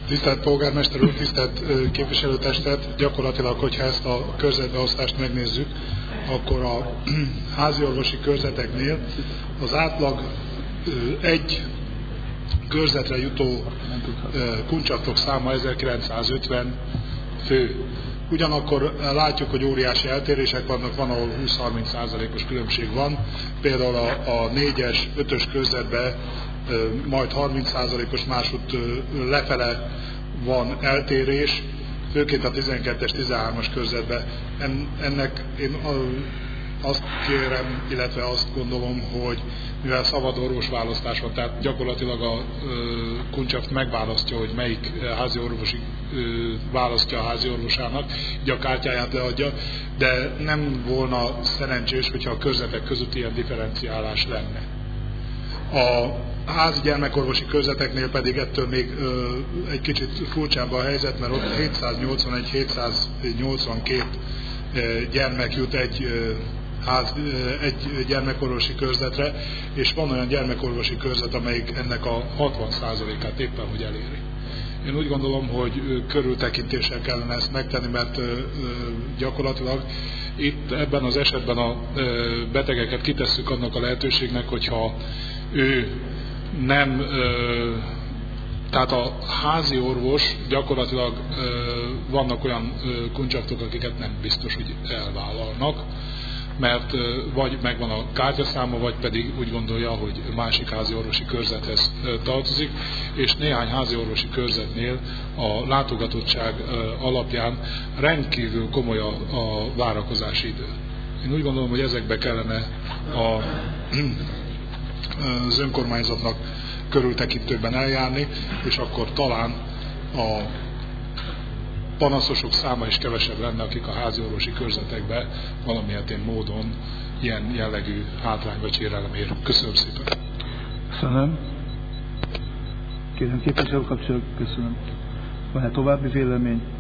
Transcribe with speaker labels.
Speaker 1: Tisztelt polgármester úr, tisztelt képviselőtestet, gyakorlatilag, hogyha ezt a körzetbeosztást megnézzük, akkor a háziorvosi körzeteknél az átlag egy körzetre jutó kuncsaftok száma 1950 fő. Ugyanakkor látjuk, hogy óriási eltérések vannak, van, ahol 20-30%-os különbség van. Például a 4-es, 5-ös körzetben majd 30%-os, másút lefele van eltérés, főként a 12-es, 13-as körzetben. Ennek én azt kérem, illetve azt gondolom, hogy mivel szabad orvosválasztás van, tehát gyakorlatilag a kuncsaft megválasztja, hogy melyik házi orvosi választja a házi orvosának, így a kártyáját leadja, de nem volna szerencsés, hogyha a körzetek között ilyen differenciálás lenne. A házi gyermekorvosi körzeteknél pedig ettől még egy kicsit furcsább a helyzet, mert ott 781-782 gyermek jut egy gyermekorvosi körzetre, és van olyan gyermekorvosi körzet, amelyik ennek a 60%-át éppen hogy eléri. Én úgy gondolom, hogy körültekintéssel kellene ezt megtenni, mert gyakorlatilag itt ebben az esetben a betegeket kitesszük annak a lehetőségnek, hogyha ő nem, tehát a házi orvos gyakorlatilag vannak olyan kuncsaftok, akiket nem biztos, hogy elvállalnak, mert vagy megvan a kártyaszáma, vagy pedig úgy gondolja, hogy másik háziorvosi körzethez tartozik, és néhány háziorvosi körzetnél a látogatottság alapján rendkívül komoly a várakozási idő. Én úgy gondolom, hogy ezekbe kellene az önkormányzatnak körültekintőben eljárni, és akkor talán a panaszosok száma is kevesebb lenne, akik a háziorvosi körzetekbe valamilyen módon ilyen jellegű hátrány vagy sérelem ér. Köszönöm szépen.
Speaker 2: Köszönöm. Kérem képviselő kapcsolat, köszönöm. Van-e további vélemény?